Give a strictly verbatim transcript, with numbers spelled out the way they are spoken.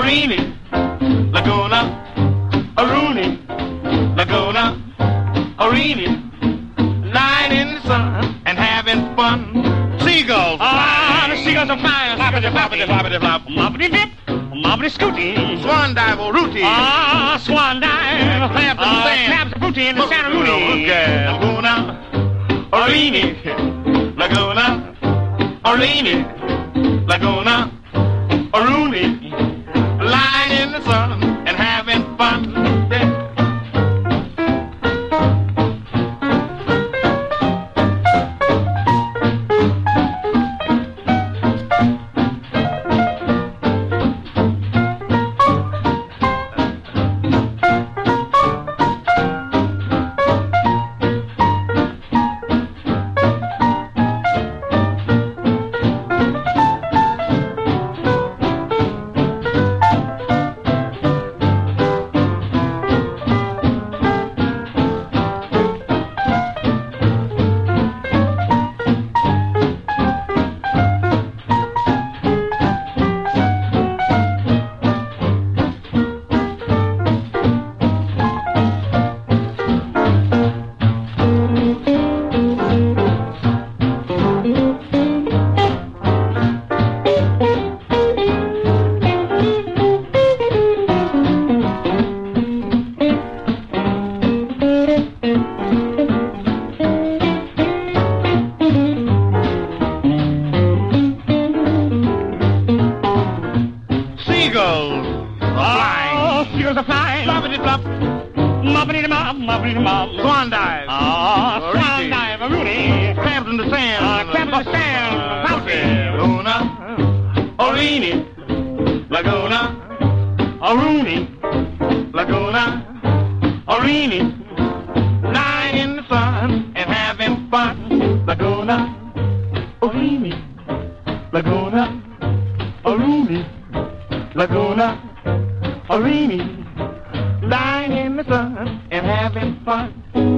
Arini, Laguna, Aruni, Laguna, Arini, lying in the sun and having fun. Seagulls, ah, the seagulls are flying. Floppity, floppity, floppity, flop, moppity dip, moppity scooty. Swan dive, or rooty. Ah, swan dive, claps and sand, claps and booty in the Santa Rooty. Laguna, Arini, Laguna, Arini, Laguna, Aruni, lying in the sun and having fun. Swan dive. Oh, swan dive, Rooney. Crabs in the sand. Uh, crabs in the sand. Pouty. Laguna, Arini, Laguna, Aruni, Laguna, Arini, lying in the sun and having fun. Laguna, Arini, Laguna, Aruni, Laguna, Arini, lying in the sun and having fun.